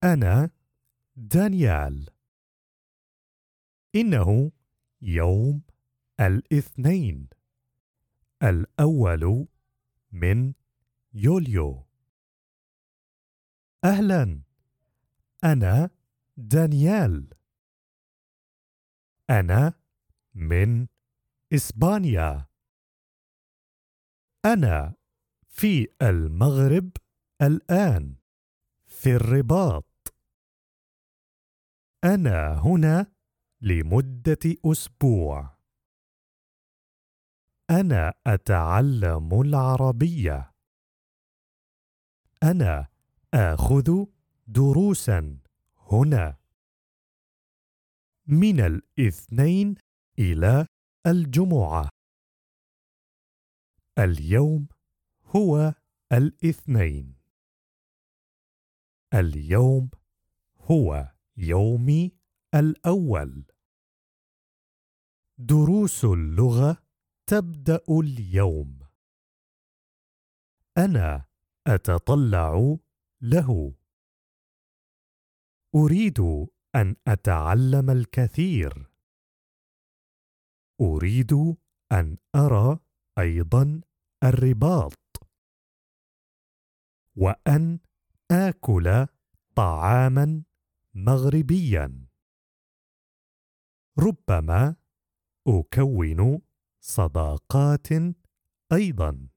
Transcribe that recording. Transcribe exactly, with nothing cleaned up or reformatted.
أنا دانيال. إنه يوم الاثنين الأول من يوليو. أهلا، أنا دانيال. أنا من إسبانيا. أنا في المغرب الآن، في الرباط. أنا هنا لمدة أسبوع. أنا أتعلم العربية. أنا آخذ دروسا هنا من الاثنين إلى الجمعة. اليوم هو الاثنين. اليوم هو يومي الأول. دروس اللغة تبدأ اليوم. أنا أتطلع له. أريد أن أتعلم الكثير. أريد أن أرى أيضا الرباط، وأن آكل طعاما مغربيا. ربما أكون صداقات أيضا.